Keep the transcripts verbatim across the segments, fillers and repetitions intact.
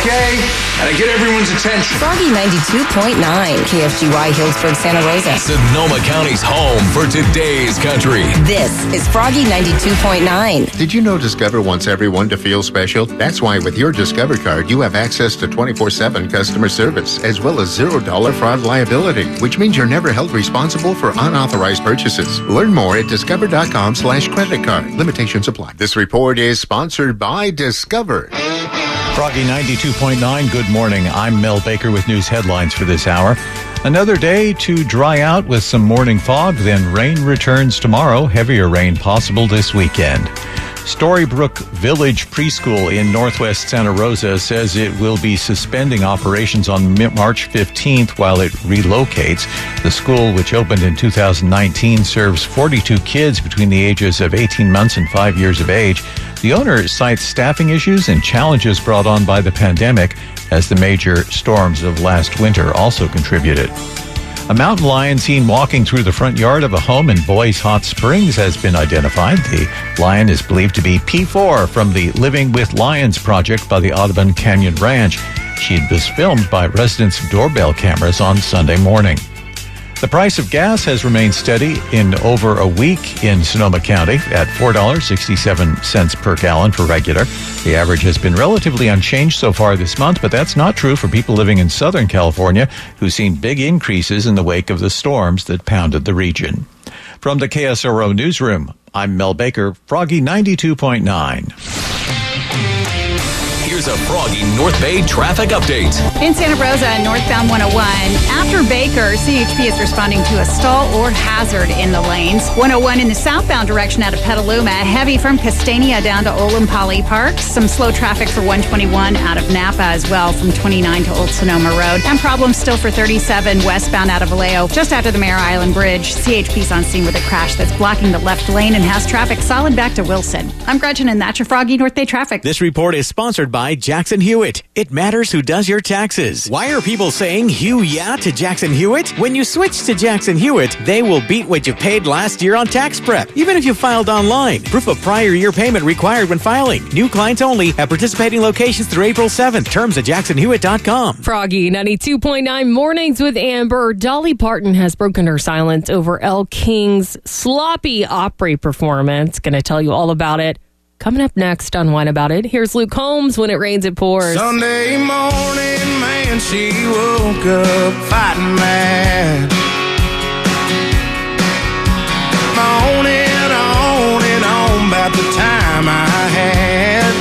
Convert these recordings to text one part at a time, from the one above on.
okay? And I get everyone's attention. Froggy ninety-two point nine, K F G Y, Hillsburg, Santa Rosa. Sonoma County's home for today's country. This is Froggy ninety-two point nine. Did you know Discover wants everyone to feel special? That's why with your Discover card, you have access to twenty-four seven customer service, as well as zero dollar fraud liability, which means you're never held responsible for unauthorized purchases. Learn more at discover.com slash credit card. Limitations apply. This report is sponsored by Discover. Froggy ninety-two point nine, good morning. I'm Mel Baker with news headlines for this hour. Another day to dry out with some morning fog, then rain returns tomorrow. Heavier rain possible this weekend. Storybrooke Village Preschool in Northwest Santa Rosa says it will be suspending operations on March fifteenth while it relocates. The school, which opened in two thousand nineteen, serves forty-two kids between the ages of eighteen months and five years of age. The owner cites staffing issues and challenges brought on by the pandemic, as the major storms of last winter also contributed. A mountain lion seen walking through the front yard of a home in Boys Hot Springs has been identified. The lion is believed to be P four from the Living with Lions project by the Audubon Canyon Ranch. She was filmed by residents' doorbell cameras on Sunday morning. The price of gas has remained steady in over a week in Sonoma County at four dollars and sixty-seven cents per gallon for regular. The average has been relatively unchanged so far this month, but that's not true for people living in Southern California who've seen big increases in the wake of the storms that pounded the region. From the K S R O Newsroom, I'm Mel Baker, Froggy ninety-two point nine. Here's a Froggy North Bay traffic update. In Santa Rosa, northbound one oh one. After Baker, C H P is responding to a stall or hazard in the lanes. one oh one in the southbound direction out of Petaluma. Heavy from Castania down to Olampali Park. Some slow traffic for one twenty-one out of Napa as well from twenty-nine to Old Sonoma Road. And problems still for thirty-seven westbound out of Vallejo. Just after the Mare Island Bridge, C H P's on scene with a crash that's blocking the left lane and has traffic solid back to Wilson. I'm Gretchen, and that's your Froggy North Bay traffic. This report is sponsored by Jackson Hewitt. It matters who does your taxes. Why are people saying Hugh yeah to Jackson Hewitt? When you switch to Jackson Hewitt, they will beat what you paid last year on tax prep, even if you filed online. Proof of prior year payment required when filing. New clients only at participating locations through April seventh. Terms at jackson hewitt dot com. Froggy ninety-two point nine Mornings with Amber. Dolly Parton has broken her silence over Elle King's sloppy Opry performance. Going to tell you all about it coming up next on Wine About It. Here's Luke Combs, When It Rains, It Pours. Sunday morning, man, she woke up fighting mad. On and on and on about the time I had.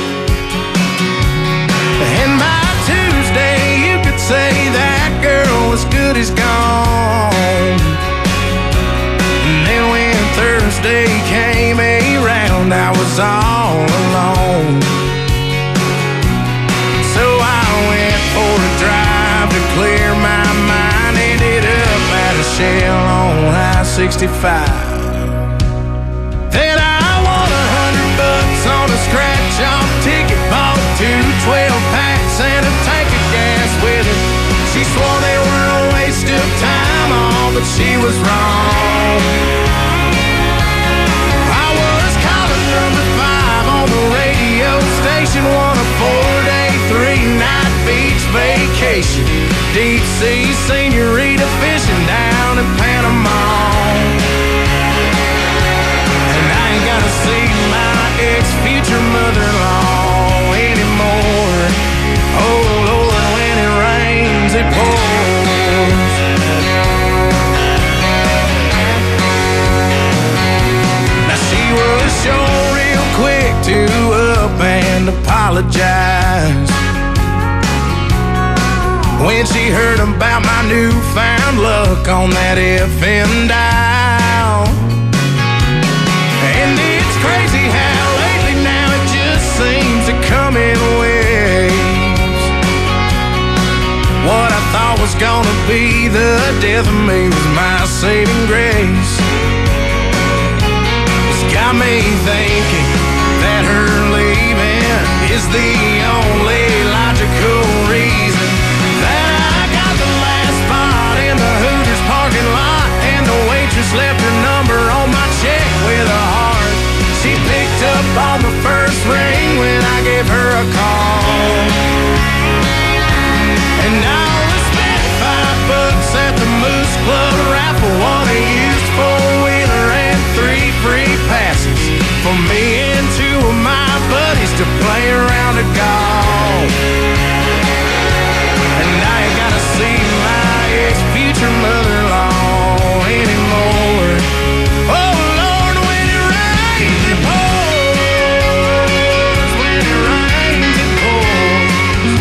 And by Tuesday, you could say that girl was good as gone. And then when Thursday came around, I was all alone. So I went for a drive to clear my mind. Ended up at a Shell on I sixty-five. Then I won a hundred bucks on a scratch-off ticket. Bought two twelve packs and a tank of gas with it. She swore they were a waste of time, all, but she was wrong. I was calling number five on the radio station, won a four-day, three-night beach vacation. Deep-sea senorita fishing down in Panama. And I ain't gotta see my ex-future mother-in-law anymore. Oh, Lord, when it rains, it pours. Now she was sure real quick to up and apologize when she heard about my newfound luck on that F M dial. And it's crazy how lately now it just seems to come in waves. What I thought was gonna be the death of me was my saving grace. It's got me thinking that her leaving is the only logical reason that I got the last spot in the Hooters parking lot, and the waitress left her number on my check with a heart. She picked up on the first ring when I gave her a call. And I only spent five bucks at the Moose Club raffle, won a used four-wheeler and three free passes for me and two of my buddies to play around a golf. And I ain't gotta see my ex-future mother-in-law anymore. Oh Lord, when it rains it pours, when it rains it pours.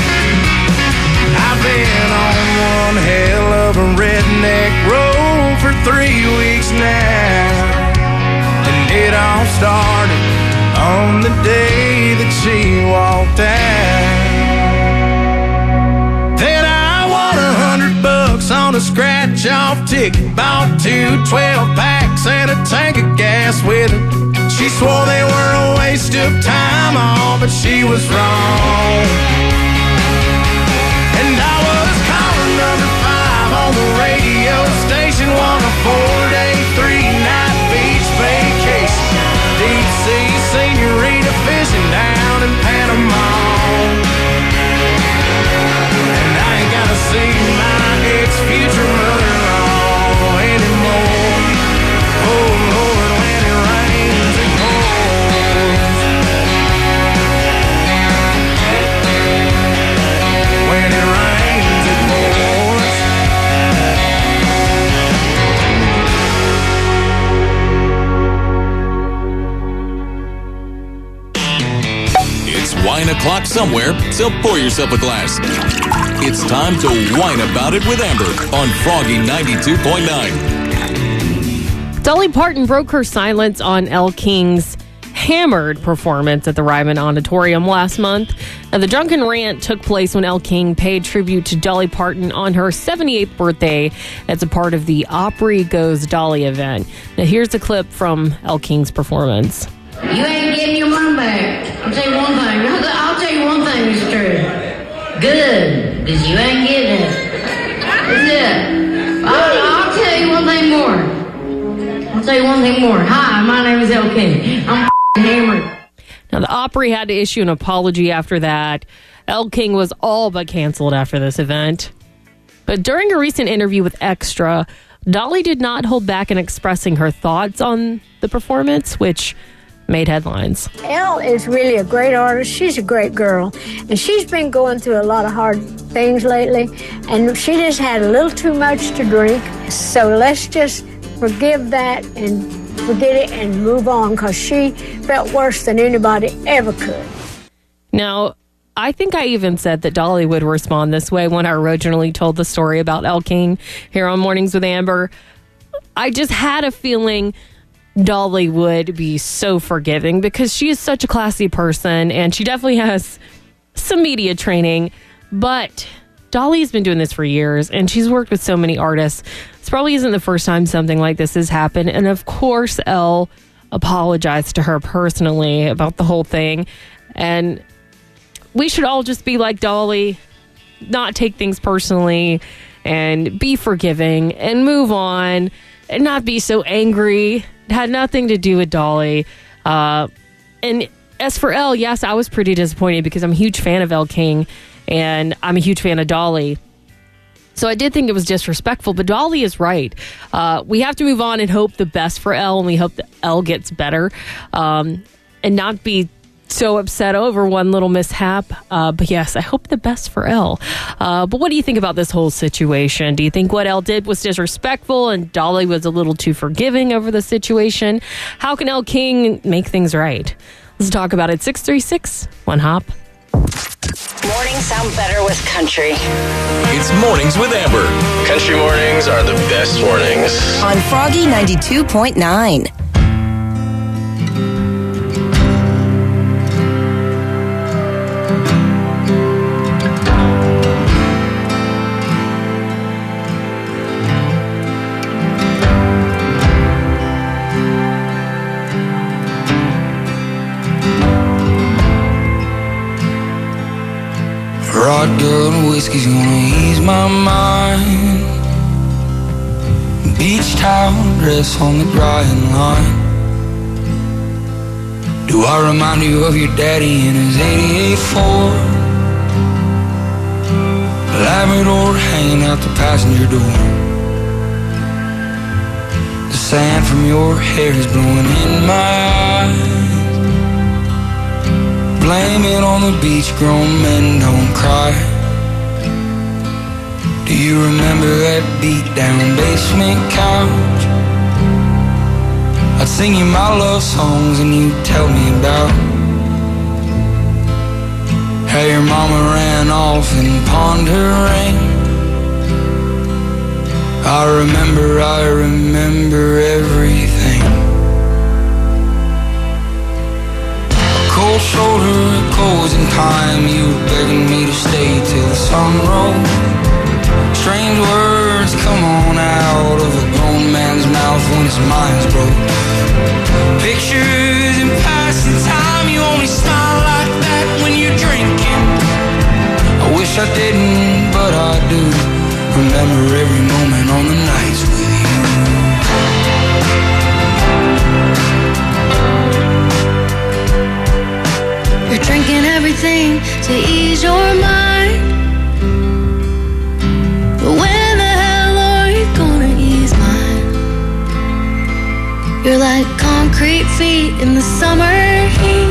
I've been on one hell of a redneck road for three weeks now, and it all started on the day that she walked out. Then I won a hundred bucks on a scratch-off ticket, bought two twelve packs and a tank of gas with it. She swore they were a waste of time, all but she was wrong. And I was calling number five on the radio station, won a four-day, three-night beach vacation, deep sea senorita fishing down in Panama. And I ain't gotta see my ex-future mother-in-law anymore. Oh Lord, when it rains it pours. When it rains it pours. It's wine o'clock somewhere, so pour yourself a glass. It's time to whine about it with Amber on Froggy ninety-two point nine. Dolly Parton broke her silence on Elle King's Hammered performance at the Ryman Auditorium last month. Now, the drunken rant took place when Elle King paid tribute to Dolly Parton on her seventy-eighth birthday as a part of the Opry Goes Dolly event. Now, here's a clip from Elle King's performance. You ain't getting your money back. I'll tell you one thing. I'll tell you one thing is true. Good, because you ain't getting it. That's it. I'll, I'll tell you one thing more. I'll tell you one thing more. Hi, my name is Elle King. I'm f***ing hammered. Now, the Opry had to issue an apology after that. Elle King was all but canceled after this event. But during a recent interview with Extra, Dolly did not hold back in expressing her thoughts on the performance, which made headlines. Elle is really a great artist. She's a great girl. And she's been going through a lot of hard things lately. And she just had a little too much to drink. So let's just forgive that and forget it and move on, because she felt worse than anybody ever could. Now, I think I even said that Dolly would respond this way when I originally told the story about Elle King here on Mornings with Amber. I just had a feeling Dolly would be so forgiving because she is such a classy person and she definitely has some media training. But Dolly's been doing this for years and she's worked with so many artists. This probably isn't the first time something like this has happened. And of course, Elle apologized to her personally about the whole thing. And we should all just be like Dolly, not take things personally and be forgiving and move on and not be so angry. It had nothing to do with Dolly. Uh, and as for Elle, yes, I was pretty disappointed because I'm a huge fan of Elle King and I'm a huge fan of Dolly. So I did think it was disrespectful, but Dolly is right. Uh, we have to move on and hope the best for Elle, and we hope that Elle gets better um, and not be so upset over one little mishap. Uh, but yes, I hope the best for Elle. Uh, but what do you think about this whole situation? Do you think what Elle did was disrespectful and Dolly was a little too forgiving over the situation? How can Elle King make things right? Let's talk about it. six three six, one hop. Mornings sound better with country. It's Mornings with Amber. Country mornings are the best mornings. On Froggy ninety-two point nine. Shotgun whiskey's gonna ease my mind. Beach towel dress on the drying line. Do I remind you of your daddy in his eighty-eight Ford? Labrador hanging out the passenger door. The sand from your hair is blowing in my eyes. Blame it on the beach, grown men don't cry. Do you remember that beat down basement couch? I'd sing you my love songs and you'd tell me about how your mama ran off and pawned her ring. I remember, I remember everything. A cold shoulder, a closing time. You were begging me to stay till the sun rose. Strange words come on out of a grown man's mouth when his mind's broke. Pictures in passing time. You only smile like that when you're drinking. I wish I didn't, but I do remember every moment on the nights with you. You're drinking everything to ease your mind, but when the hell are you gonna ease mine? You're like concrete feet in the summer heat,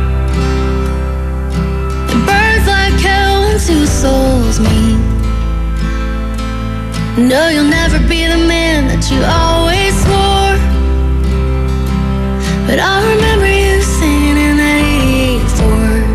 and birds like hell when two souls meet. No, you'll never be the man that you always swore, but I remember you singing in that eighty-eight Ford.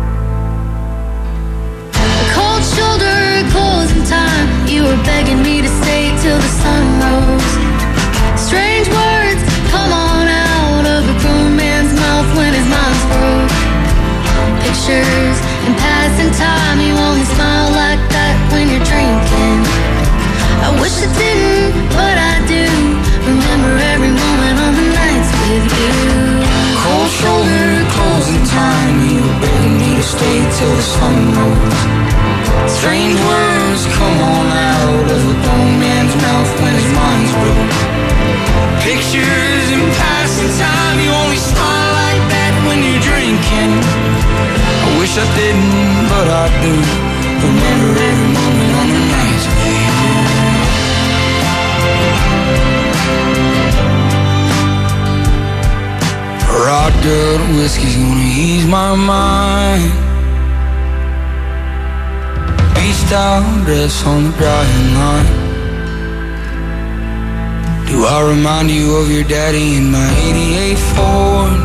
A cold shoulder, a closing time. You were begging me to stay till the sun rose. Strange words come on out of a grown man's mouth when his mind's broke. Pictures in passing time. You only smile like that when you're drinking. I wish I didn't, but I do remember every moment on the nights with you. cold shoulder, closing time. You were begging me to stay till the sun rose. Strange words come on out of a grown man's mouth when his mind's broke. Pictures in passing time. You only smile like that when you're drinking. I wish I didn't, but I do remember every moment on the nights with you. Rod good whiskey's gonna ease my mind. Beach style dress on the drying line. Do I remind you of your daddy in my eighty-eight Ford?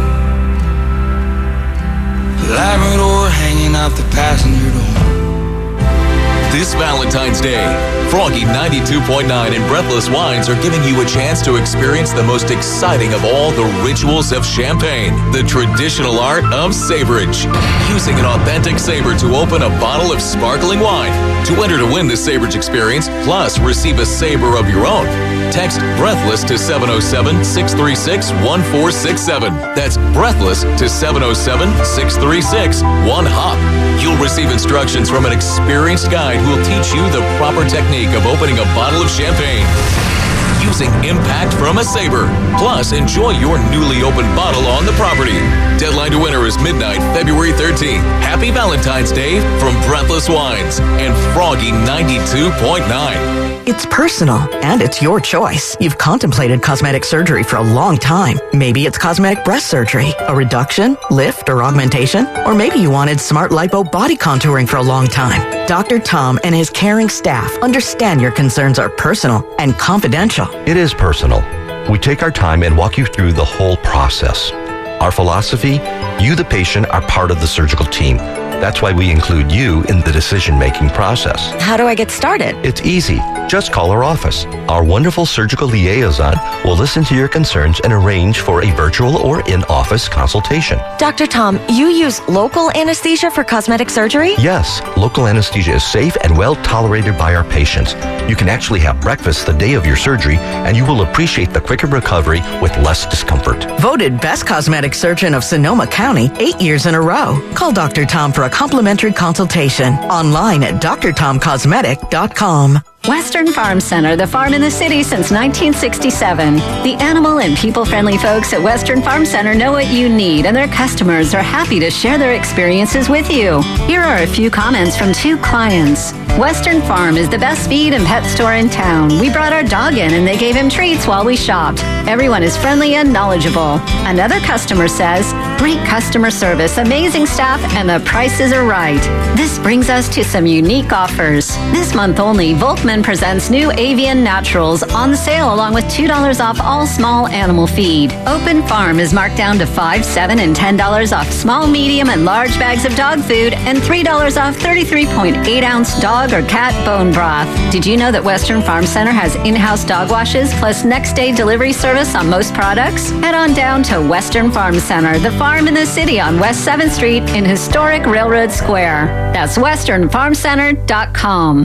Labrador hanging out the passenger door. This Valentine's Day, Froggy ninety-two point nine and Breathless Wines are giving you a chance to experience the most exciting of all the rituals of champagne, the traditional art of saberage. Using an authentic saber to open a bottle of sparkling wine. To enter to win the saberage experience, plus receive a saber of your own, text Breathless to seven oh seven, six three six, one four six seven. That's Breathless to seven oh seven, six three six, one hop. You'll receive instructions from an experienced guide who will teach you the proper technique of opening a bottle of champagne using impact from a saber. Plus, enjoy your newly opened bottle on the property. Deadline to enter is midnight, February thirteenth. Happy Valentine's Day from Breathless Wines and Froggy ninety-two point nine. It's personal, and it's your choice. You've contemplated cosmetic surgery for a long time. Maybe it's cosmetic breast surgery, a reduction, lift, or augmentation. Or maybe you wanted smart lipo body contouring for a long time. Doctor Tom and his caring staff understand your concerns are personal and confidential. It is personal. We take our time and walk you through the whole process. Our philosophy, you the patient are part of the surgical team. That's why we include you in the decision-making process. How do I get started? It's easy. Just call our office. Our wonderful surgical liaison will listen to your concerns and arrange for a virtual or in-office consultation. Doctor Tom, you use local anesthesia for cosmetic surgery? Yes, local anesthesia is safe and well tolerated by our patients. You can actually have breakfast the day of your surgery, and you will appreciate the quicker recovery with less discomfort. Voted best cosmetic surgeon of Sonoma County eight years in a row. Call Doctor Tom for a complimentary consultation online at d r tom cosmetic dot com. Western Farm Center, the farm in the city since nineteen sixty-seven. The animal and people-friendly folks at Western Farm Center know what you need, and their customers are happy to share their experiences with you. Here are a few comments from two clients. Western Farm is the best feed and pet store in town. We brought our dog in and they gave him treats while we shopped. Everyone is friendly and knowledgeable. Another customer says, great customer service, amazing staff, and the prices are right. This brings us to some unique offers. This month only, Volkman presents new Avian Naturals on sale along with two dollars off all small animal feed. Open Farm is marked down to five dollars, seven dollars, and ten dollars off small, medium, and large bags of dog food and three dollars off thirty-three point eight ounce dog or cat bone broth. Did you know that Western Farm Center has in-house dog washes plus next-day delivery service on most products? Head on down to Western Farm Center, the farm in the city on West seventh Street in historic Railroad Square. That's western farm center dot com.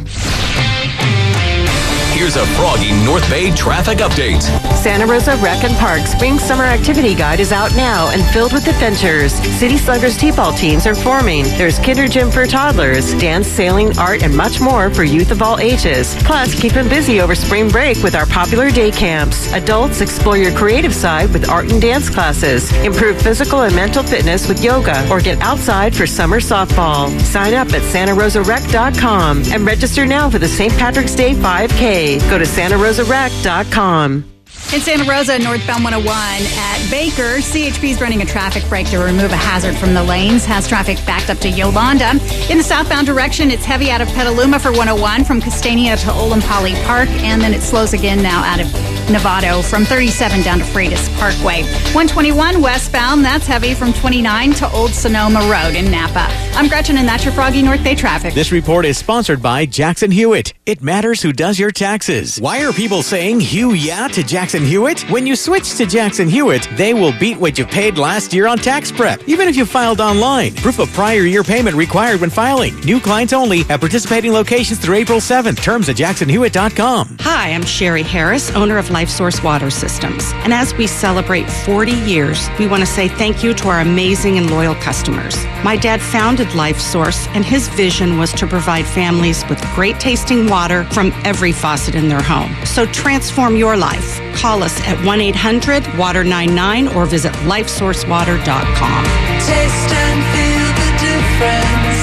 Here's a Froggy North Bay traffic update. Santa Rosa Rec and Park Spring Summer Activity Guide is out now and filled with adventures. City Sluggers T-ball teams are forming. There's kinder gym for toddlers, dance, sailing, art, and much more for youth of all ages. Plus, keep them busy over spring break with our popular day camps. Adults, explore your creative side with art and dance classes. Improve physical and mental fitness with yoga or get outside for summer softball. Sign up at santa rosa rec dot com and register now for the Saint Patrick's Day five K. Go to santa rosa rec dot com. In Santa Rosa, northbound one oh one at Baker, C H P is running a traffic break to remove a hazard from the lanes. Has traffic backed up to Yolanda. In the southbound direction, it's heavy out of Petaluma for one oh one from Castania to Olampali Park, and then it slows again now out of Novato from thirty-seven down to Freitas Parkway. one twenty-one westbound, that's heavy from twenty-nine to Old Sonoma Road in Napa. I'm Gretchen, and that's your Froggy North Bay traffic. This report is sponsored by Jackson Hewitt. It matters who does your taxes. Why are people saying "Hugh yeah" to Jackson Hewitt? When you switch to Jackson Hewitt, they will beat what you paid last year on tax prep, even if you filed online. Proof of prior year payment required when filing. New clients only at participating locations through April seventh. Terms at jackson hewitt dot com. Hi, I'm Sherry Harris, owner of Life Source Water Systems. And as we celebrate forty years, we want to say thank you to our amazing and loyal customers. My dad founded Life Source, and his vision was to provide families with great tasting water from every faucet in their home. So transform your life. Call us at one eight hundred water ninety-nine or visit life source water dot com. Taste and feel the difference.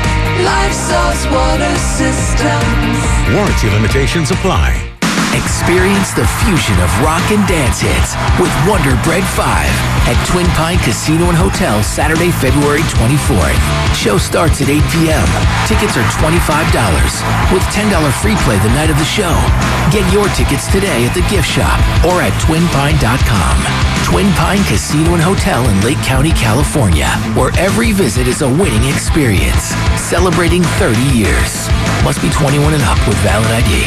Life Source Water Systems. Warranty limitations apply. Experience the fusion of rock and dance hits with Wonder Bread five at Twin Pine Casino and Hotel Saturday, February twenty-fourth. Show starts at eight p.m. Tickets are twenty-five dollars with ten dollars free play the night of the show. Get your tickets today at the gift shop or at twin pine dot com. Twin Pine Casino and Hotel in Lake County, California, where every visit is a winning experience. Celebrating thirty years. Must be twenty-one and up with valid I D.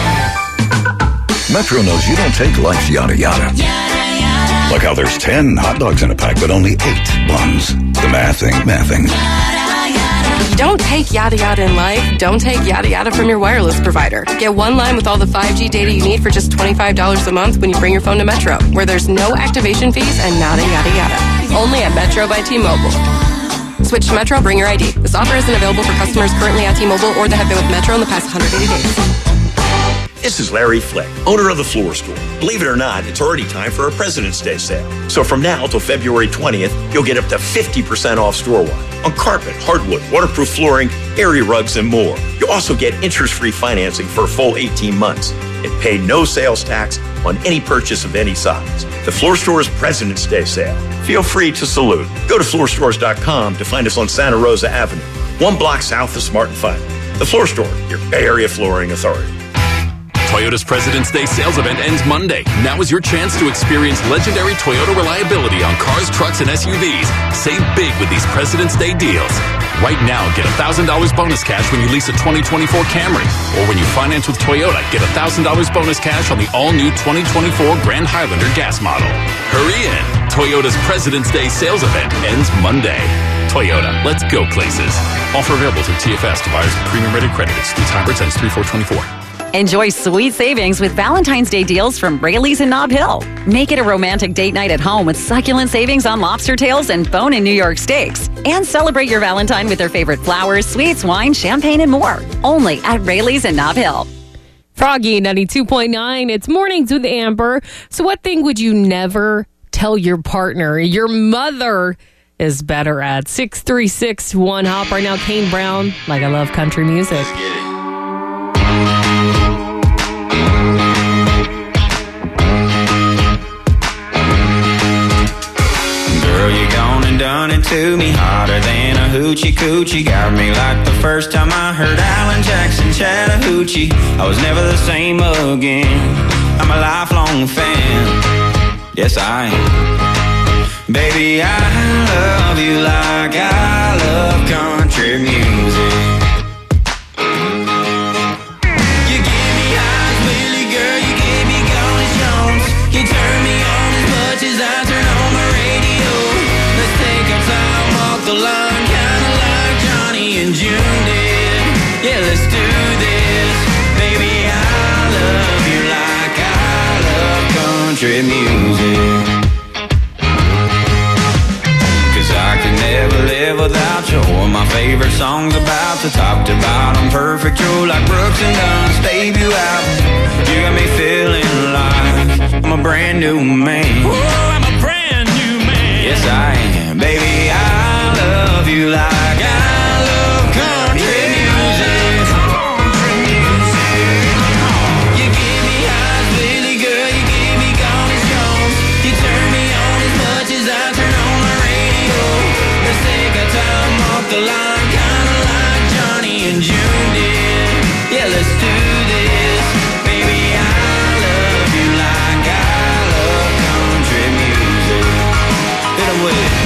Metro knows you don't take life's yada yada. Like how there's ten hot dogs in a pack, but only eight buns. The math ain't mathing. If you don't take yada yada in life, don't take yada yada from your wireless provider. Get one line with all the five G data you need for just twenty-five dollars a month when you bring your phone to Metro, where there's no activation fees and nada yada yada. Only at Metro by T-Mobile. Switch to Metro, bring your I D. This offer isn't available for customers currently at T-Mobile or that have been with Metro in the past one hundred eighty days. This is Larry Flick, owner of The Floor Store. Believe it or not, it's already time for a President's Day sale. So from now till February twentieth, you'll get up to fifty percent off store-wide on carpet, hardwood, waterproof flooring, area rugs, and more. You'll also get interest-free financing for a full eighteen months and pay no sales tax on any purchase of any size. The Floor Store's President's Day sale. Feel free to salute. Go to floor stores dot com to find us on Santa Rosa Avenue, one block south of Smart and Final. The Floor Store, your Bay Area flooring authority. Toyota's President's Day sales event ends Monday. Now is your chance to experience legendary Toyota reliability on cars, trucks, and S U Vs. Save big with these President's Day deals. Right now, get one thousand dollars bonus cash when you lease a twenty twenty-four Camry. Or when you finance with Toyota, get one thousand dollars bonus cash on the all-new twenty twenty-four Grand Highlander gas model. Hurry in. Toyota's President's Day sales event ends Monday. Toyota, let's go places. Offer available through T F S to buyers with premium-rated credit. Excludes hybrids ends three four twenty-four. Enjoy sweet savings with Valentine's Day deals from Rayleigh's in Nob Hill. Make it a romantic date night at home with succulent savings on lobster tails and bone in New York steaks. And celebrate your Valentine with their favorite flowers, sweets, wine, champagne, and more. Only at Rayleigh's in Nob Hill. Froggy ninety-two point nine. It's Mornings with Amber. So what thing would you never tell your partner your mother is better at? six three six one hop. Right now, Kane Brown, Like I Love Country Music. Girl, you gone and done it to me, hotter than a hoochie coochie. Got me like the first time I heard Alan Jackson Chattahoochee. I was never the same again. I'm a lifelong fan. Yes, I am. Baby, I love you like I love country music. You give me eyes, Willie, girl, you give me golden shows. You turn me on as much as I turn on my radio. Let's take our time, walk the line, kinda like Johnny and June did. Yeah, let's do this. Baby, I love you like I love country music. I could never live without you. All my favorite songs about the top to bottom, perfect. You're like Brooks and Dunn's debut album. You got me feeling like I'm a brand new man. Oh, I'm a brand new man. Yes, I am. Baby, I love you like I love country music. Country music. You give me eyes, Lily girl. You give me golden shows. You turn me on as much as I turn on my radio. Let's take our time off the line, kinda like Johnny and June did. Yeah, let's do this. Baby, I love you like I love country music. Hit 'em with it.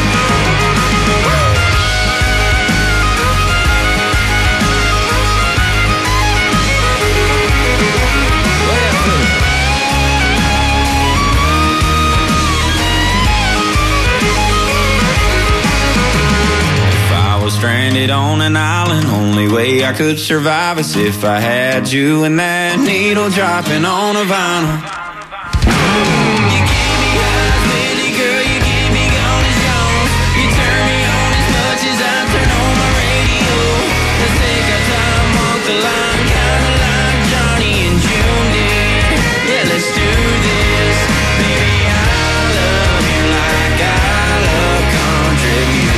Stranded on an island, only way I could survive is if I had you and that needle dropping on a vinyl. You give me eyes, Lily girl, you give me golden shows. You turn me on as much as I turn on my radio. Let's take our time, walk the line, kinda like Johnny and June did. Yeah, let's do this. Baby, I love you like I love country music.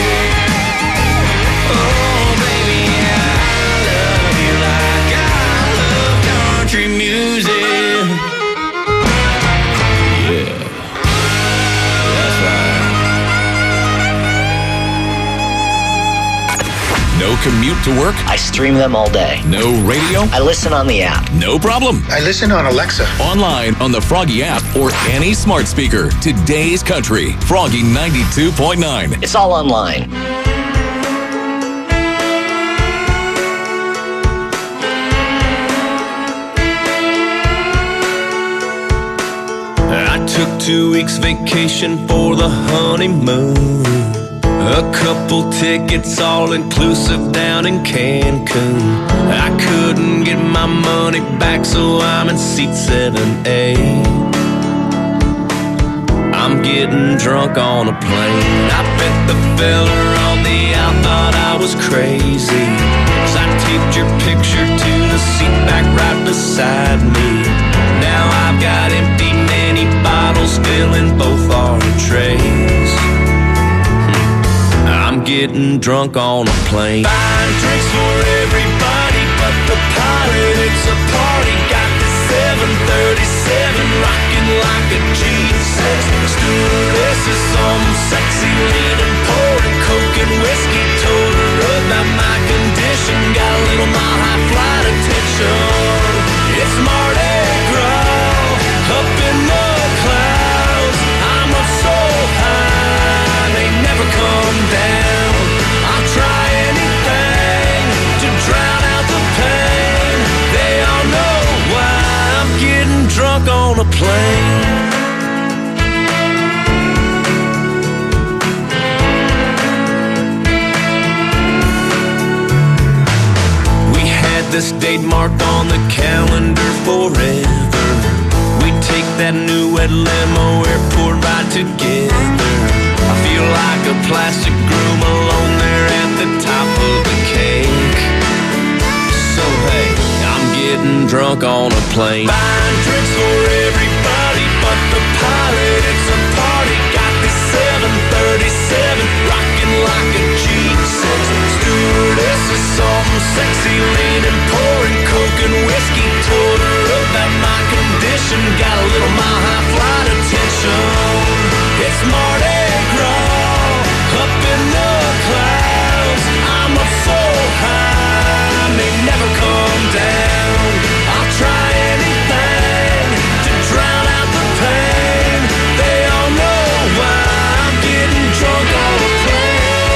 Country music. Yeah. That's right. No commute to work? I stream them all day. No radio? I listen on the app. No problem. I listen on Alexa. Online, on the Froggy app, or any smart speaker. Today's country. Froggy ninety-two point nine. It's all online. I took two weeks vacation for the honeymoon. A couple tickets all inclusive down in Cancun. I couldn't get my money back, so I'm in seat seven A. I'm getting drunk on a plane. I bet the fella on the out thought I was crazy, 'cause I taped your picture to the seat back right beside me. Now I've got empty many bottles filling both our trays. I'm getting drunk on a plane. Buying drinks for everybody but the pilot. It's a party. Got the seven thirty-seven rocking like a G six. Stewardess is some sexy leaning, pouring coke and whiskey. Told her about my condition. Got a little mile high flight attention. It's Mardi Gras up in the clouds. I'm up so high, they never come down. I'll try anything to drown out the pain. They all know why I'm getting drunk on a plane. We had this date marked on the calendar forever. We take that new red limo airport ride together. I feel like a plastic groom alone there at the top of the cake. So hey, I'm getting drunk on a plane. Buying drinks for everybody but the pilot. It's a party. Got this seven thirty-seven rocking like a G six. Stewardess is something sexy, leaning, pouring coke and whiskey. Told her about my condition. Got a little mile high flight attention. It's Mardi Gras up in the clouds. I'm a full high, may never come down. I'll try anything to drown out the pain. They all know why I'm getting drunk on a plane.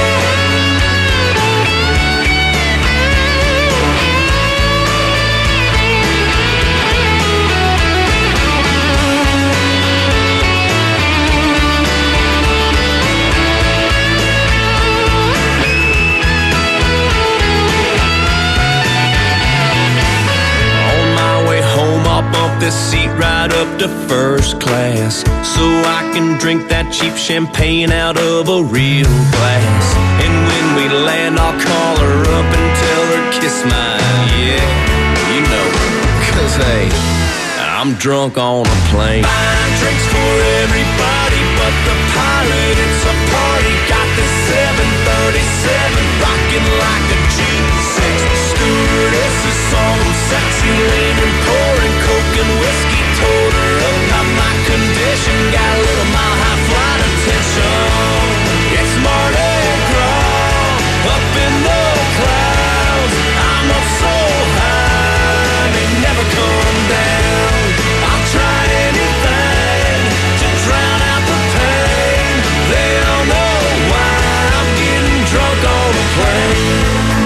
Bump this seat right up to first class so I can drink that cheap champagne out of a real glass. And when we land, I'll call her up and tell her kiss mine. Yeah, you know, cause hey, I'm drunk on a plane. Buying drinks for everybody but the pilot. It's a party. Got this seven thirty-seven rocking like a G six. Stewardess is some sexy, leaning, pouring coke and whiskey. Told her about my condition. Got a little mile high flight attention. It's Mardi Gras up in the clouds. I'm up so high, may never come down. I'll try anything to drown out the pain. They all know why I'm getting drunk on a plane.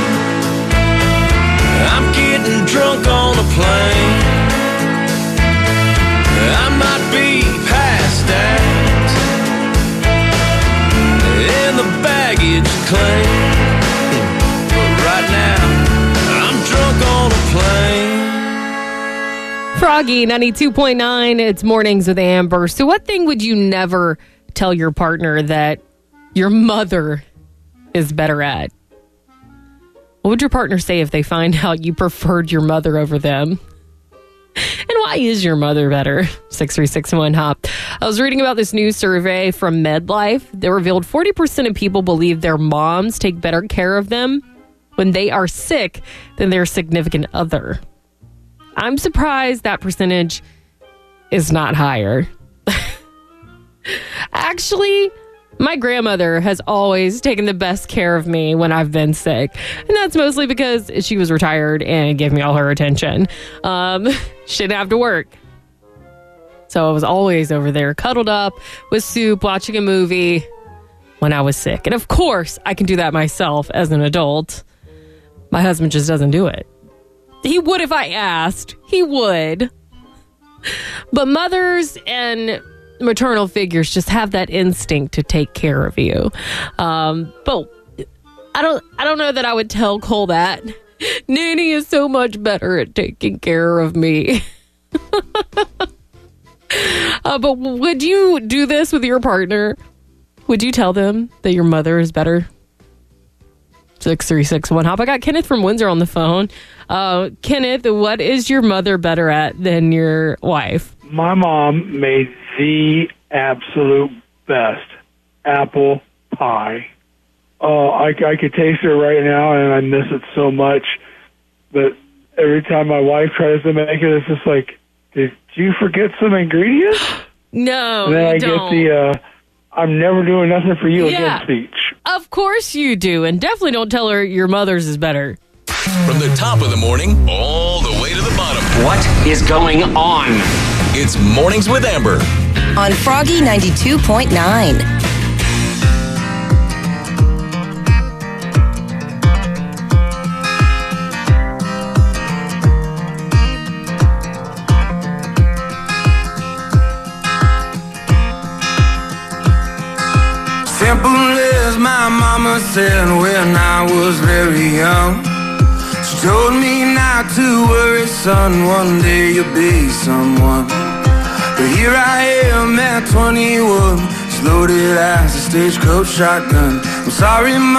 I'm getting drunk on a plane. I might be passed out in the baggage claim, but right now I'm drunk on a plane. Froggy ninety-two point nine, it's Mornings with Amber. So what thing would you never tell your partner that your mother is better at? What would your partner say if they find out you preferred your mother over them? And why is your mother better? six three six one HOP. I was reading about this new survey from MedLife that revealed forty percent of people believe their moms take better care of them when they are sick than their significant other. I'm surprised that percentage is not higher. Actually, my grandmother has always taken the best care of me when I've been sick. And that's mostly because she was retired and gave me all her attention. Um, she didn't have to work. So I was always over there, cuddled up with soup, watching a movie when I was sick. And of course, I can do that myself as an adult. My husband just doesn't do it. He would if I asked. He would. But mothers and maternal figures just have that instinct to take care of you. Um, but I don't I don't know that I would tell Cole that. Nanny is so much better at taking care of me. uh, but would you do this with your partner? Would you tell them that your mother is better? six three six one HOP. I got Kenneth from Windsor on the phone. Uh, Kenneth, what is your mother better at than your wife? My mom made the absolute best apple pie. Oh, I, I could taste it right now, and I miss it so much. But every time my wife tries to make it, it's just like, did you forget some ingredients? No, and then you I don't. get the, uh, I'm never doing nothing for you Yeah. again speech. Of course you do, and definitely don't tell her your mother's is better. From the top of the morning all the way to the bottom. What is going on? It's Mornings with Amber. On Froggy ninety-two point nine. Simple as my mama said when I was very young. She told me not to worry, son, one day you'll be someone. But here I am at twenty-one, just loaded as a stagecoach shotgun. I'm sorry,